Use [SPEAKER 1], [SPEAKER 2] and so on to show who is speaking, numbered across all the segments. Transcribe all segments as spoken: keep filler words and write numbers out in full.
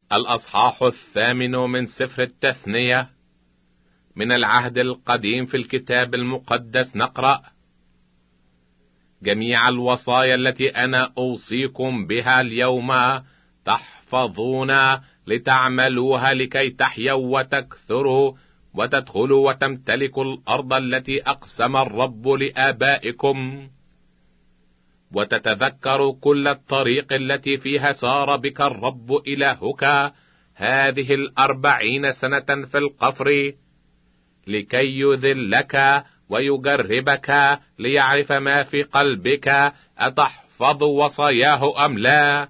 [SPEAKER 1] الأصحاح الثامن من سفر التثنية. من العهد القديم في الكتاب المقدس نقرأ: جميع الوصايا التي أنا أوصيكم بها اليوم تحفظون لتعملوها لكي تحيوا وتكثروا وتدخلوا وتمتلكوا الأرض التي أقسم الرب لآبائكم، وتتذكروا كل الطريق التي فيها سار بك الرب إلهك هذه الأربعين سنة في القفر، لكي يذلك ويجربك ليعرف ما في قلبك أتحفظ وصاياه أم لا.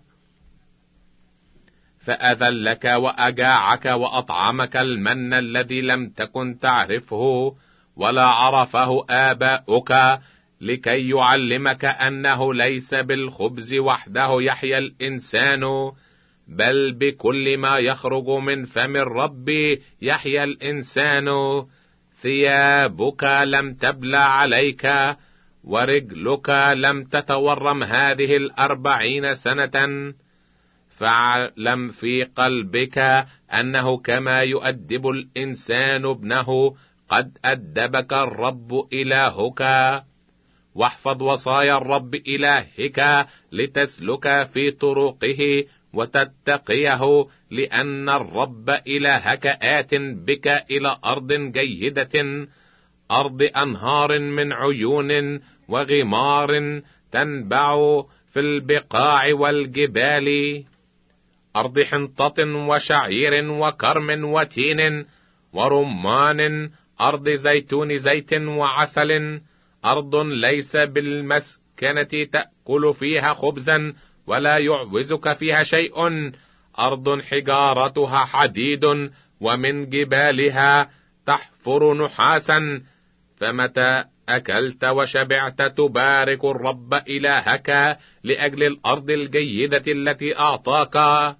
[SPEAKER 1] فأذلك وأجاعك وأطعمك المن الذي لم تكن تعرفه ولا عرفه آباؤك، لكي يعلمك أنه ليس بالخبز وحده يحيا الإنسان، بل بكل ما يخرج من فم الرب يحيا الإنسان. ثيابك لم تبلى عليك ورجلك لم تتورم هذه الأربعين سنة. فاعلم في قلبك أنه كما يؤدب الإنسان ابنه قد أدبك الرب إلهك. واحفظ وصايا الرب إلهك لتسلك في طرقه وتتقيه، لأن الرب إلهك آت بك إلى أرض جيدة، أرض أنهار من عيون وغمار تنبع في البقاع والجبال، أرض حنطة وشعير وكرم وتين ورمان، أرض زيتون زيت وعسل، أرض ليس بالمسكنة تأكل فيها خبزا ولا يعوزك فيها شيء، أرض حجارتها حديد ومن جبالها تحفر نحاسا. فمتى أكلت وشبعت تبارك الرب إلهك لأجل الأرض الجيدة التي أعطاك.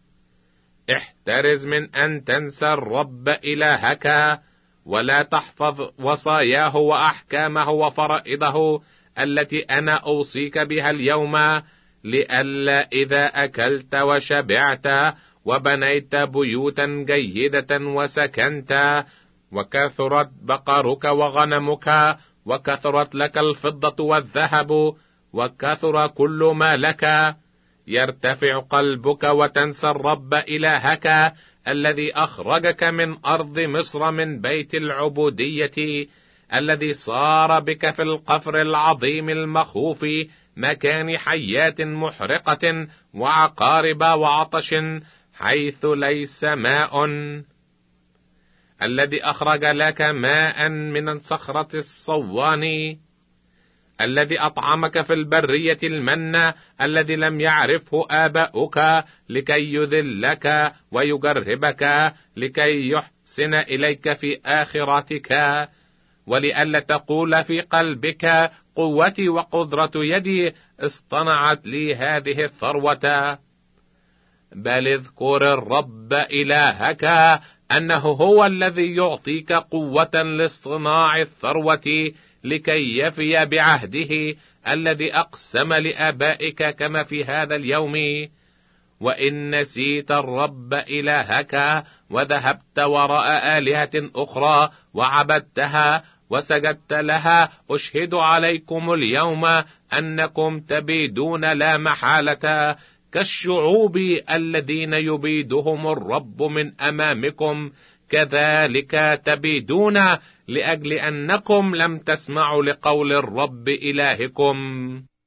[SPEAKER 1] احترز من أن تنسى الرب إلهك، ولا تحفظ وصاياه وأحكامه وفرائضه التي أنا أوصيك بها اليوم، لئلا إذا أكلت وشبعت وبنيت بيوتا جيدة وسكنت وكثرت بقرك وغنمك وكثرت لك الفضة والذهب وكثر كل ما لك، يرتفع قلبك وتنسى الرب إلهك الذي أخرجك من أرض مصر من بيت العبودية، الذي صار بك في القفر العظيم المخوف مكان حيات محرقة وعقارب وعطش حيث ليس ماء، الذي أخرج لك ماء من الصخرة الصوان، الذي أطعمك في البرية المن الذي لم يعرفه آباؤك، لكي يذلك ويجربك لكي يحسن إليك في آخرتك، ولئلا تقول في قلبك قوتي وقدرة يدي اصطنعت لي هذه الثروة. بل اذكر الرب إلهك أنه هو الذي يعطيك قوة لاصطناع الثروة، لكي يفي بعهده الذي أقسم لآبائك كما في هذا اليوم. وإن نسيت الرب إلهك وذهبت وراء آلهة أخرى وعبدتها وسجدت لها، أشهد عليكم اليوم أنكم تبيدون لا محالة كالشعوب الذين يبيدهم الرب من أمامكم، كذلك تبيدون لأجل أنكم لم تسمعوا لقول الرب إلهكم.